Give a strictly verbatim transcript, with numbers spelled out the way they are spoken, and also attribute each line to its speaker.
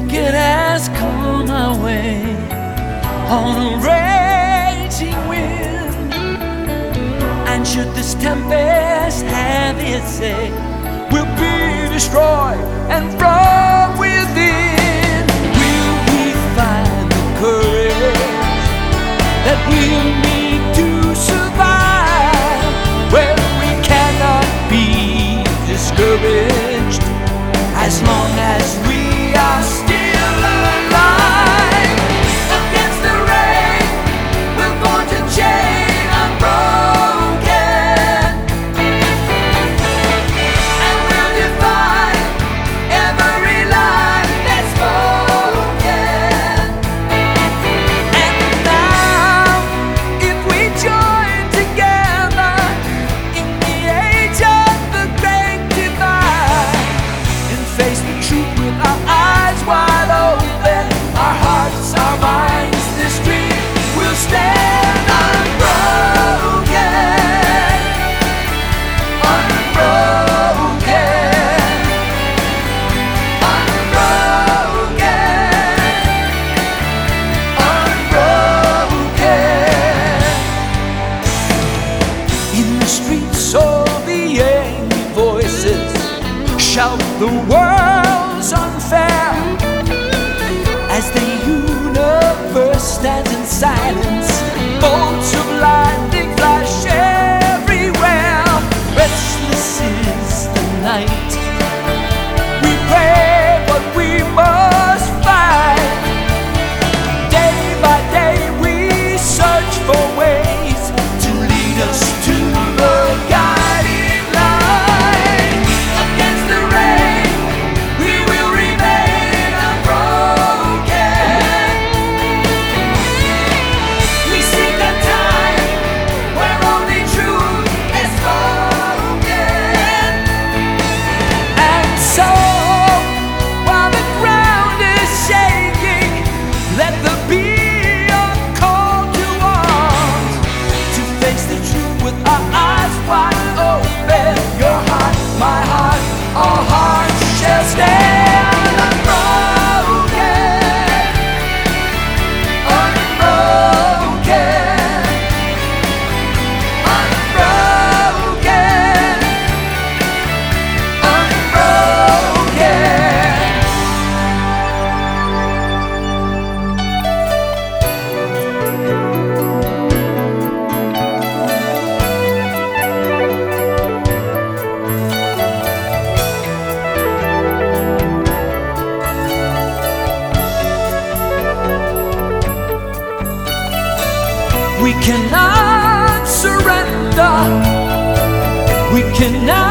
Speaker 1: wicked has come our way on a raging wind. And should this tempest have its say, we'll be destroyed and from within. Will we find the courage that we'll need to survive? Well, we cannot be discouraged as long as we are still alive. Against the rain, we're going to chain unbroken, and we'll defy every lie that's spoken. And now, if we join together in the age of the great divide, and face the truth with our eyes wide open, our hearts, our minds, this dream will stand unbroken, unbroken, unbroken, unbroken. In the streets, all the angry voices shout the world's unfair, as the universe stands in silence. Bolts of lightning flash everywhere. Restless is the night. We pray, but we must fight. Day by day we search for ways to lead us to the guiding light. Against the rain, we will remain unbroken. We seek a time where only truth is spoken. And so, while the ground is shaking, let there be a call to arms, to face the truth with our eyes wide open. Your heart, my heart, our hearts shall stand unbroken, unbroken, unbroken, unbroken. We cannot surrender. We cannot